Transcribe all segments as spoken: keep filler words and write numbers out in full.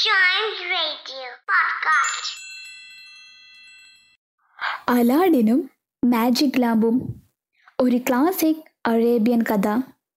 Giant Radio Podcast. അലാഡിനും magic ലാമ്പും, ഒരു ക്ലാസിക് അറേബ്യൻ കഥ.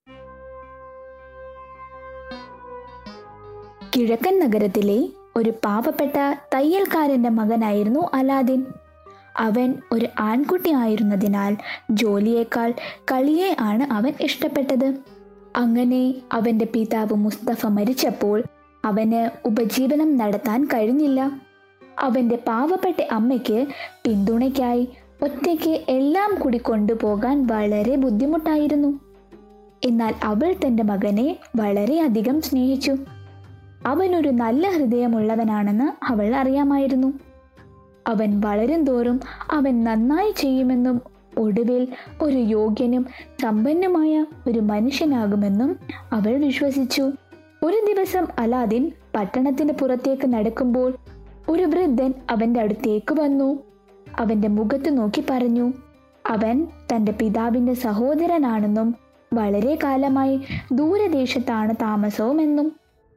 കിഴക്കൻ നഗരത്തിലെ ഒരു പാവപ്പെട്ട തയ്യൽക്കാരൻ്റെ മകനായിരുന്നു അലാദിൻ. അവൻ ഒരു ആൺകുട്ടി ആയിരുന്നതിനാൽ ജോലിയേക്കാൾ കളിയെ ആണ് അവൻ ഇഷ്ടപ്പെട്ടത്. അങ്ങനെ അവൻ്റെ പിതാവ് മുസ്തഫ മരിച്ചപ്പോൾ അവന് ഉപജീവനം നടത്താൻ കഴിഞ്ഞില്ല. അവൻ്റെ പാവപ്പെട്ട അമ്മയ്ക്ക് പിന്തുണയ്ക്കായി ഒറ്റയ്ക്ക് എല്ലാം കൂടി കൊണ്ടുപോകാൻ വളരെ ബുദ്ധിമുട്ടായിരുന്നു. എന്നാൽ അവൾ തൻ്റെ മകനെ വളരെയധികം സ്നേഹിച്ചു. അവനൊരു നല്ല ഹൃദയമുള്ളവനാണെന്ന് അവൾ അറിയാമായിരുന്നു. അവൻ വളരും തോറും അവൻ നന്നായി ചെയ്യുമെന്നും ഒടുവിൽ ഒരു യോഗ്യനും സമ്പന്നമായ ഒരു മനുഷ്യനാകുമെന്നും അവൾ വിശ്വസിച്ചു. ഒരു ദിവസം അലാദിൻ പട്ടണത്തിന് പുറത്തേക്ക് നടക്കുമ്പോൾ ഒരു വൃദ്ധൻ അവൻ്റെ അടുത്തേക്ക് വന്നു. അവൻ്റെ മുഖത്ത് നോക്കി പറഞ്ഞു, അവൻ തൻ്റെ പിതാവിൻ്റെ സഹോദരനാണെന്നും വളരെ കാലമായി ദൂരദേശത്താണ് താമസവുമെന്നും.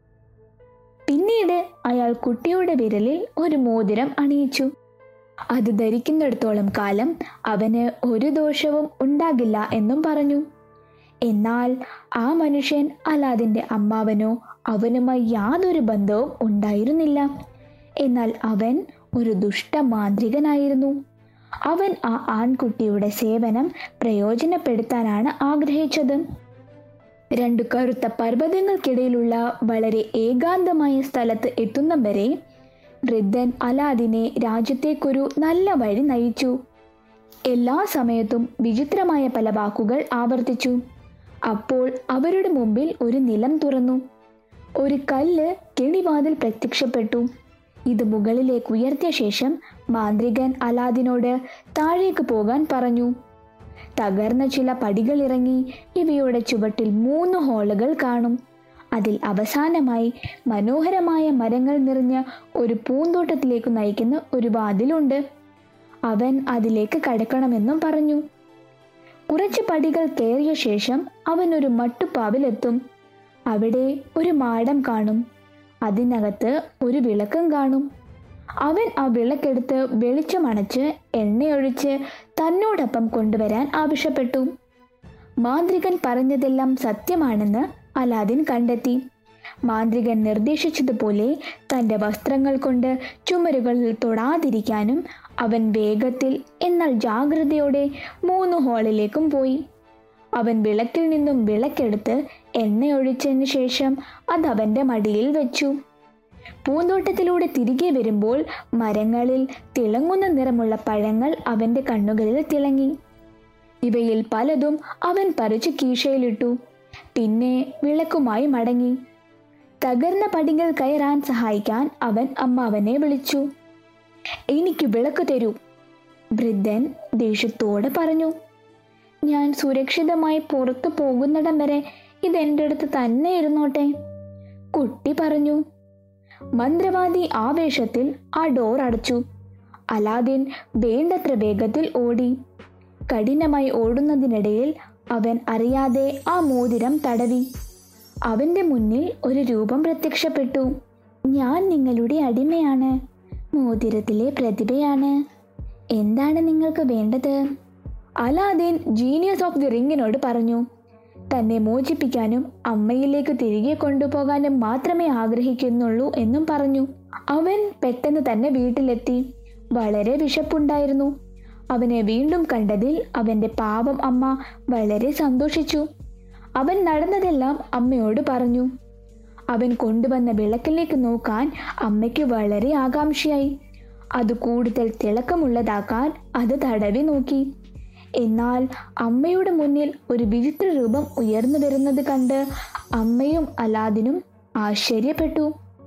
പിന്നീട് അയാൾ കുട്ടിയുടെ വിരലിൽ ഒരു മോതിരം അണിയിച്ചു. അത് ധരിക്കുന്നിടത്തോളം കാലം അവന് ഒരു ദോഷവും ഉണ്ടാകില്ല എന്നും പറഞ്ഞു. എന്നാൽ ആ മനുഷ്യൻ അലാദിൻ്റെ അമ്മാവനോ അവനുമായി യാതൊരു ബന്ധവും ഉണ്ടായിരുന്നില്ല. എന്നാൽ അവൻ ഒരു ദുഷ്ടമാന്ത്രികനായിരുന്നു. അവൻ ആ ആൺകുട്ടിയുടെ സേവനം പ്രയോജനപ്പെടുത്താനാണ് ആഗ്രഹിച്ചത്. രണ്ടു കറുത്ത പർവ്വതങ്ങൾക്കിടയിലുള്ള വളരെ ഏകാന്തമായ സ്ഥലത്ത് എത്തുന്ന വരെ വൃദ്ധൻ അലാദിനെ രാജ്യത്തേക്കൊരു നല്ല വഴി നയിച്ചു. എല്ലാ സമയത്തും വിചിത്രമായ പല വാക്കുകൾ ആവർത്തിച്ചു. അപ്പോൾ അവരുടെ മുമ്പിൽ ഒരു നിലം തുറന്നു. ഒരു കല്ല് കിളിവാതിൽ പ്രത്യക്ഷപ്പെട്ടു. ഇത് മുകളിലേക്ക് ഉയർത്തിയ ശേഷം മാന്ത്രികൻ അലാദിനോട് താഴേക്ക് പോകാൻ പറഞ്ഞു. തകർന്ന ചില പടികൾ ഇറങ്ങി ഇവയുടെ ചുവട്ടിൽ മൂന്ന് ഹോളുകൾ കാണും. അതിൽ അവസാനമായി മനോഹരമായ മരങ്ങൾ നിറഞ്ഞ ഒരു പൂന്തോട്ടത്തിലേക്ക് നയിക്കുന്ന ഒരു വാതിലുണ്ട്. അവൻ അതിലേക്ക് കടക്കണമെന്നും പറഞ്ഞു. കുറച്ച് പടികൾ കയറിയ ശേഷം അവൻ ഒരു മട്ടുപ്പാവിലെത്തും. അവിടെ ഒരു മാടം കാണും. അതിനകത്ത് ഒരു വിളക്കും കാണും. അവൻ ആ വിളക്കെടുത്ത് വെളിച്ചമണച്ച് എണ്ണയൊഴിച്ച് തന്നോടൊപ്പം കൊണ്ടുവരാൻ ആവശ്യപ്പെട്ടു. മാന്ത്രികൻ പറഞ്ഞതെല്ലാം സത്യമാണെന്ന് അലാദിൻ കണ്ടെത്തി. മാന്ത്രികൻ നിർദ്ദേശിച്ചതുപോലെ തൻ്റെ വസ്ത്രങ്ങൾ കൊണ്ട് ചുമരുകളിൽ തൊടാതിരിക്കാനും അവൻ വേഗത്തിൽ എന്നാൽ ജാഗ്രതയോടെ മൂന്ന് ഹോളിലേക്കും പോയി. അവൻ വിളക്കിൽ നിന്നും വിളക്കെടുത്ത് എണ്ണയൊഴിച്ചതിന് ശേഷം അത് അവൻ്റെ മടിയിൽ വെച്ചു. പൂന്തോട്ടത്തിലൂടെ തിരികെ വരുമ്പോൾ മരങ്ങളിൽ തിളങ്ങുന്ന നിറമുള്ള പഴങ്ങൾ അവൻ്റെ കണ്ണുകളിൽ തിളങ്ങി. ഇവയിൽ പലതും അവൻ പറിച്ചു കീശയിലിട്ടു. പിന്നെ വിളക്കുമായി മടങ്ങി. തകർന്ന പടികൾ കയറാൻ സഹായിക്കാൻ അവൻ അമ്മാവനെ വിളിച്ചു. എനിക്ക് വിളക്ക് തരൂ, വൃദ്ധൻ ദേഷ്യത്തോടെ പറഞ്ഞു. ഞാൻ സുരക്ഷിതമായി പുറത്തു പോകുന്നിടം വരെ ഇതെൻ്റെ അടുത്ത് തന്നെ ഇരുന്നോട്ടെ, കുട്ടി പറഞ്ഞു. മന്ത്രവാദി ആവേശത്തിൽ ആ ഡോർ അടച്ചു. അലാദിൻ വേണ്ടത്ര വേഗത്തിൽ ഓടി. കഠിനമായി ഓടുന്നതിനിടയിൽ അവൻ അറിയാതെ ആ മോതിരം തടവി. അവൻ്റെ മുന്നിൽ ഒരു രൂപം പ്രത്യക്ഷപ്പെട്ടു. ഞാൻ നിങ്ങളുടെ അടിമയാണ്, മോതിരത്തിലെ പ്രതിഭയാണ്. എന്താണ് നിങ്ങൾക്ക് വേണ്ടത്? അലാദിൻ ജീനിയസ് ഓഫ് ദി റിങ്ങിനോട് പറഞ്ഞു. തന്നെ മോചിപ്പിക്കാനും അമ്മയിലേക്ക് തിരികെ കൊണ്ടുപോകാനും മാത്രമേ ആഗ്രഹിക്കുന്നുള്ളൂ എന്നും പറഞ്ഞു. അവൻ പെട്ടെന്ന് തന്നെ വീട്ടിലെത്തി. വളരെ വിശപ്പുണ്ടായിരുന്നു. അവനെ വീണ്ടും കണ്ടതിൽ അവൻ്റെ പാവം അമ്മ വളരെ സന്തോഷിച്ചു. അവൻ നടന്നതെല്ലാം അമ്മയോട് പറഞ്ഞു. അവൻ കൊണ്ടുവന്ന വിളക്കിലേക്ക് നോക്കാൻ അമ്മയ്ക്ക് വളരെ ആകാംക്ഷയായി. അത് കൂടുതൽ തിളക്കമുള്ളതാക്കാൻ അത് തടവി നോക്കി. എന്നാൽ അമ്മയുടെ മുന്നിൽ ഒരു വിചിത്ര രൂപം ഉയർന്നു വരുന്നത് കണ്ട് അമ്മയും അലാദിനും ആശ്ചര്യപ്പെട്ടു.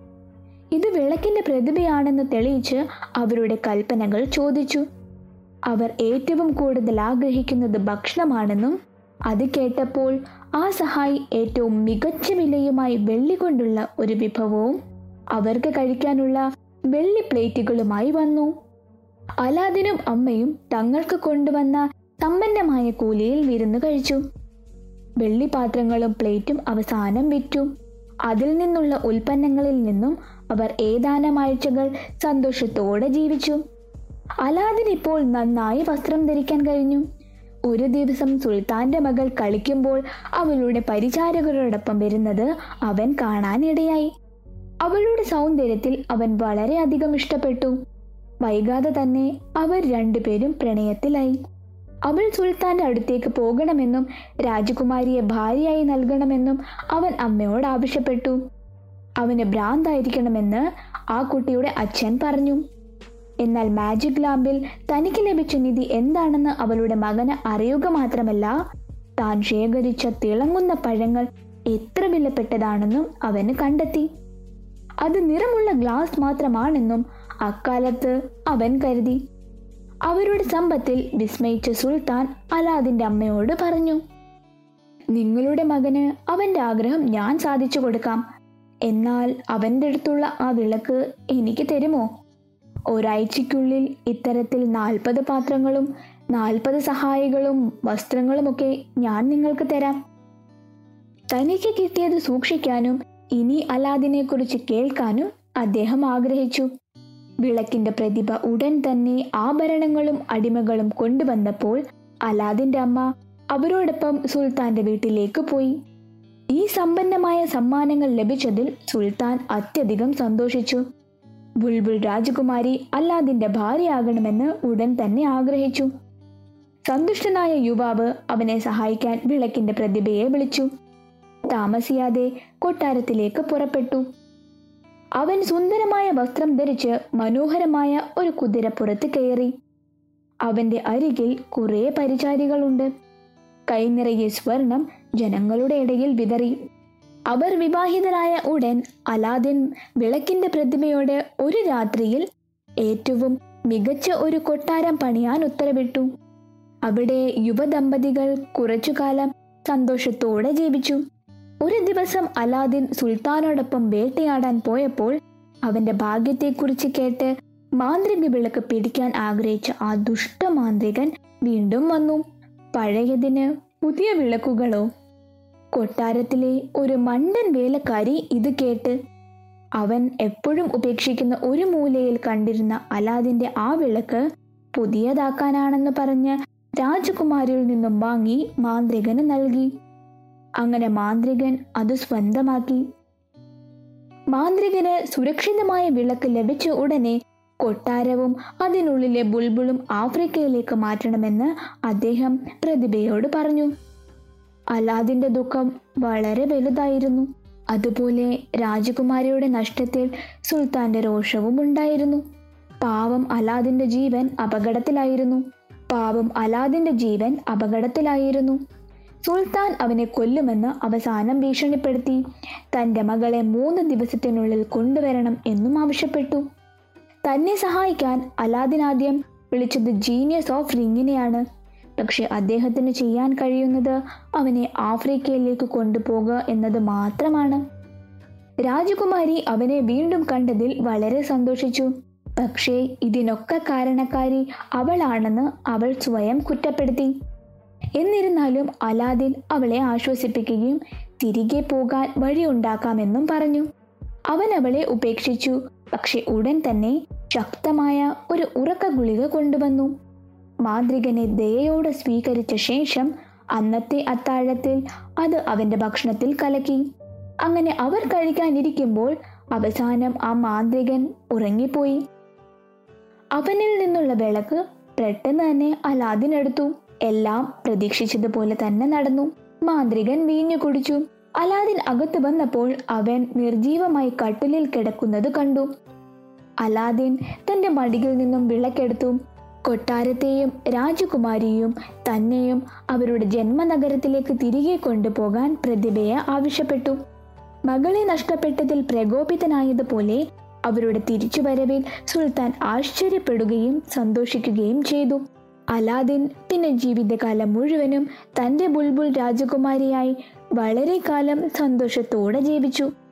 ഇത് വിളക്കിൻ്റെ പ്രതിഭയാണെന്ന് തെളിയിച്ച് അവരുടെ കൽപ്പനകൾ ചോദിച്ചു. അവർ ഏറ്റവും കൂടുതൽ ആഗ്രഹിക്കുന്നത് ഭക്ഷണമാണെന്നും അത് കേട്ടപ്പോൾ ആ സഹായി ഏറ്റവും മികച്ച വിലയുമായി വെള്ളി കൊണ്ടുള്ള ഒരു വിഭവവും അവർക്ക് കഴിക്കാനുള്ള വെള്ളി പ്ലേറ്റുകളുമായി വന്നു. അലാദിനും അമ്മയും തങ്ങൾക്ക് കൊണ്ടുവന്ന സമ്പന്നമായ കൂലിയിൽ വിരുന്ന് കഴിച്ചു. വെള്ളിപ്പാത്രങ്ങളും പ്ലേറ്റും അവസാനം വിറ്റു. അതിൽ നിന്നുള്ള ഉൽപ്പന്നങ്ങളിൽ നിന്നും അവർ ഏതാനും ആഴ്ചകൾ സന്തോഷത്തോടെ ജീവിച്ചു. അലാദിൻ ഇപ്പോൾ നന്നായി വസ്ത്രം ധരിക്കാൻ കഴിഞ്ഞു. ഒരു ദിവസം സുൽത്താന്റെ മകൾ കളിക്കുമ്പോൾ അവളുടെ പരിചാരകരോടൊപ്പം വരുന്നത് അവൻ കാണാനിടയായി. അവളുടെ സൗന്ദര്യത്തിൽ അവൻ വളരെയധികം ഇഷ്ടപ്പെട്ടു. വൈകാതെ തന്നെ അവർ രണ്ടുപേരും പ്രണയത്തിലായി. അവൾ സുൽത്താന്റെ അടുത്തേക്ക് പോകണമെന്നും രാജകുമാരിയെ ഭാര്യയായി നൽകണമെന്നും അവൻ അമ്മയോട് ആവശ്യപ്പെട്ടു. അവന് ഭ്രാന്തായിരിക്കണമെന്ന് ആ കുട്ടിയുടെ അച്ഛൻ പറഞ്ഞു. എന്നാൽ മാജിക് ലാമ്പിൽ തനിക്ക് ലഭിച്ച നിധി എന്താണെന്ന് അവളുടെ മകന് അറിയുക മാത്രമല്ല, താൻ ശേഖരിച്ച തിളങ്ങുന്ന പഴങ്ങൾ എത്ര വിലപ്പെട്ടതാണെന്നും അവന് കണ്ടെത്തി. അത് നിറമുള്ള ഗ്ലാസ് മാത്രമാണെന്നും അക്കാലത്ത് അവൻ കരുതി. അവരുടെ സമ്പത്തിൽ വിസ്മയിച്ച സുൽത്താൻ അലാദിന്റെ അമ്മയോട് പറഞ്ഞു, നിങ്ങളുടെ മകന് അവന്റെ ആഗ്രഹം ഞാൻ സാധിച്ചു കൊടുക്കാം. എന്നാൽ അവന്റെ അടുത്തുള്ള ആ വിളക്ക് എനിക്ക് തരുമോ? ഒരാഴ്ചയ്ക്കുള്ളിൽ ഇത്തരത്തിൽ നാൽപ്പത് പാത്രങ്ങളും നാൽപ്പത് സഹായികളും വസ്ത്രങ്ങളുമൊക്കെ ഞാൻ നിങ്ങൾക്ക് തരാം. തനിക്ക് കിട്ടിയത് സൂക്ഷിക്കാനും ഇനി അലാദിനെ കുറിച്ച് കേൾക്കാനും അദ്ദേഹം ആഗ്രഹിച്ചു. വിളക്കിന്റെ പ്രതിഭ ഉടൻ തന്നെ ആഭരണങ്ങളും അടിമകളും കൊണ്ടുവന്നപ്പോൾ അലാദിന്റെ അമ്മ അവരോടൊപ്പം സുൽത്താന്റെ വീട്ടിലേക്ക് പോയി. ഈ സമ്പന്നമായ സമ്മാനങ്ങൾ ലഭിച്ചതിൽ സുൽത്താൻ അത്യധികം സന്തോഷിച്ചു. ബുൾബുൾ രാജകുമാരി അലാദിന്റെ ഭാര്യയാകണമെന്ന് ഉടൻ തന്നെ ആഗ്രഹിച്ചു. സന്തുഷ്ടനായ യുവാവ് അവനെ സഹായിക്കാൻ വിളക്കിന്റെ പ്രതിഭയെ വിളിച്ചു. താമസിയാതെ കൊട്ടാരത്തിലേക്ക് പുറപ്പെട്ടു. അവൻ സുന്ദരമായ വസ്ത്രം ധരിച്ച് മനോഹരമായ ഒരു കുതിരപ്പുറത്ത് കയറി. അവന്റെ അരികിൽ കുറെ പരിചാരികളുണ്ട്. കൈനിറയെ സ്വർണം ജനങ്ങളുടെ ഇടയിൽ വിതറി. അവർ വിവാഹിതരായ ഉടൻ അലാദിൻ വിളക്കിന്റെ പ്രതിമയോട് ഒരു രാത്രിയിൽ ഏറ്റവും മികച്ച ഒരു കൊട്ടാരം പണിയാൻ ഉത്തരവിട്ടു. അവിടെ യുവദമ്പതികൾ കുറച്ചുകാലം സന്തോഷത്തോടെ ജീവിച്ചു. ഒരു ദിവസം അലാദിൻ സുൽത്താനോടൊപ്പം വേട്ടയാടാൻ പോയപ്പോൾ അവന്റെ ഭാഗ്യത്തെക്കുറിച്ച് കേട്ട് മാന്ത്രിക വിളക്ക് പിടിക്കാൻ ആഗ്രഹിച്ച ആ ദുഷ്ട മാന്ത്രികൻ വീണ്ടും വന്നു. പഴയതിന് പുതിയ വിളക്കുകളോ? കൊട്ടാരത്തിലെ ഒരു മണ്ടൻ വേലക്കാരി ഇത് കേട്ട് അവൻ എപ്പോഴും ഉപേക്ഷിക്കുന്ന ഒരു മൂലയിൽ കണ്ടിരുന്ന അലാദിന്റെ ആ വിളക്ക് പുതിയതാക്കാനാണെന്ന് പറഞ്ഞ് രാജകുമാരിയിൽ നിന്നും വാങ്ങി മാന്ത്രികന് നൽകി. അങ്ങനെ മാന്ത്രികൻ അത് സ്വന്തമാക്കി. മാന്ത്രികന് സുരക്ഷിതമായ വിളക്ക് ലഭിച്ച ഉടനെ കൊട്ടാരവും അതിനുള്ളിലെ ബുൾബുളും ആഫ്രിക്കയിലേക്ക് മാറ്റണമെന്ന് അദ്ദേഹം പ്രതിഭയോട് പറഞ്ഞു. അലാദിന്റെ ദുഃഖം വളരെ വലുതായിരുന്നു. അതുപോലെ രാജകുമാരിയുടെ നഷ്ടത്തിൽ സുൽത്താന്റെ രോഷവും ഉണ്ടായിരുന്നു. പാവം അലാദിന്റെ ജീവൻ അപകടത്തിലായിരുന്നു പാവം അലാദിന്റെ ജീവൻ അപകടത്തിലായിരുന്നു സുൽത്താൻ അവനെ കൊല്ലുമെന്ന് അവസാനം ഭീഷണിപ്പെടുത്തി. തന്റെ മകളെ മൂന്ന് ദിവസത്തിനുള്ളിൽ കൊണ്ടുവരണം എന്നും ആവശ്യപ്പെട്ടു. തന്നെ സഹായിക്കാൻ അലാദിൻ ആദ്യം വിളിച്ചത് ജീനിയസ് ഓഫ് റിങ്ങിനെയാണ്. പക്ഷെ അദ്ദേഹത്തിന് ചെയ്യാൻ കഴിയുന്നത് അവനെ ആഫ്രിക്കയിലേക്ക് കൊണ്ടുപോകുക എന്നത് മാത്രമാണ്. രാജകുമാരി അവനെ വീണ്ടും കണ്ടതിൽ വളരെ സന്തോഷിച്ചു. പക്ഷേ ഇതിനൊക്കെ കാരണക്കാരി അവളാണെന്ന് അവൾ സ്വയം കുറ്റപ്പെടുത്തി. എന്നിരുന്നാലും അലാദിൻ അവളെ ആശ്വസിപ്പിക്കുകയും തിരികെ പോകാൻ വഴിയുണ്ടാക്കാമെന്നും പറഞ്ഞു. അവൻ അവളെ ഉപേക്ഷിച്ചു. പക്ഷെ ഉടൻ തന്നെ ശക്തമായ ഒരു ഉറക്ക ഗുളിക കൊണ്ടുവന്നു. മാന്ത്രികനെ ദയയോടെ സ്വീകരിച്ച ശേഷം അന്നത്തെ അത്താഴത്തിൽ അത് അവന്റെ ഭക്ഷണത്തിൽ കലക്കി. അങ്ങനെ അവർ കഴിക്കാനിരിക്കുമ്പോൾ അവസാനം ആ മാന്ത്രികൻ ഉറങ്ങിപ്പോയി. അവനിൽ നിന്നുള്ള വിളക്ക് പെട്ടെന്ന് തന്നെ അലാദിൻ എടുത്തു. എല്ലാം പ്രതീക്ഷിച്ചതുപോലെ തന്നെ നടന്നു. മാന്ത്രികൻ വീഞ്ഞു കുടിച്ചു. അലാദിൻ അകത്ത് വന്നപ്പോൾ അവൻ നിർജീവമായി കട്ടിലിൽ കിടക്കുന്നത് കണ്ടു. അലാദിൻ തന്റെ മടിയിൽ നിന്നും വിളക്കെടുത്തു. കൊട്ടാരത്തെയും രാജകുമാരിയെയും തന്നെയും അവരുടെ ജന്മനഗരത്തിലേക്ക് തിരികെ കൊണ്ടുപോകാൻ പ്രതിഭയെ ആവശ്യപ്പെട്ടു. മകളെ നഷ്ടപ്പെട്ടതിൽ പ്രകോപിതനായതുപോലെ അവരുടെ തിരിച്ചുവരവിൽ സുൽത്താൻ ആശ്ചര്യപ്പെടുകയും സന്തോഷിക്കുകയും ചെയ്തു. അലാദിൻ പിന്നെ ജീവിതകാലം മുഴുവനും തന്റെ ബുൾബുൾ രാജകുമാരിയായി വളരെ കാലം സന്തോഷത്തോടെ ജീവിച്ചു.